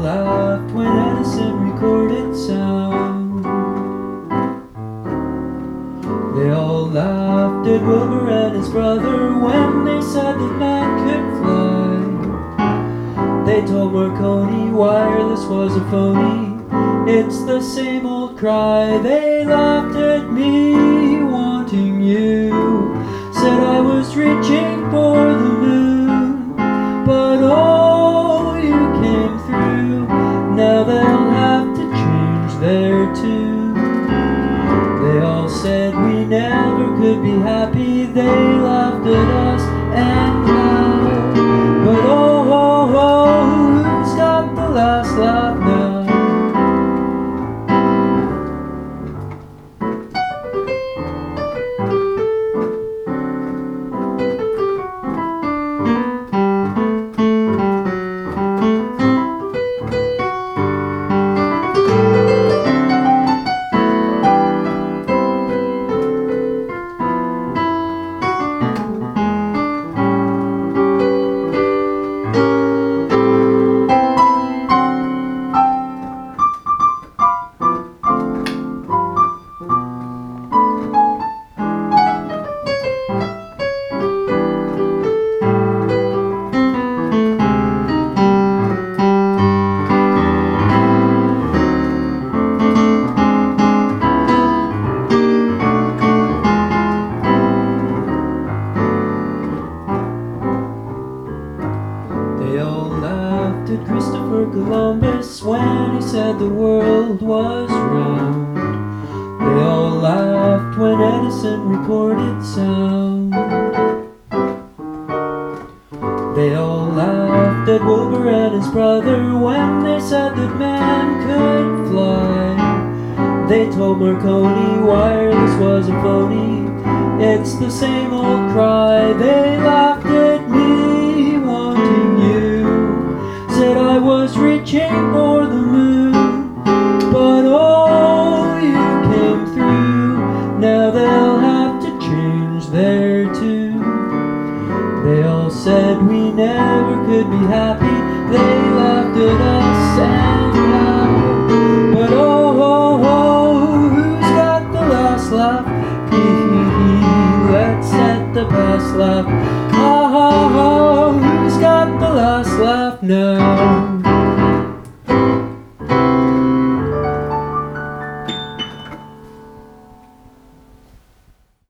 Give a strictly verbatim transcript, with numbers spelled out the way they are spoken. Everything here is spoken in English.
laughed when Edison recorded sound. They all laughed at Wilbur and his brother when they said that man could fly. They told Marconi wireless was a phony. It's the same old cry. They laughed at me wanting you. Said I was reaching for the moon, but oh, you came through. Now they'll have to change their tune. They all said we never could be happy. They laughed at us and laughed. But oh, oh, oh, who's got the last laugh now? They all laughed at Christopher Columbus when he said the world was round. They all laughed when Edison recorded sound. They all laughed at Wilbur and his brother when they said that man could fly. They told Marconi wireless was a phony. It's the same old cry. They laughed at me wanting you. Said I was reaching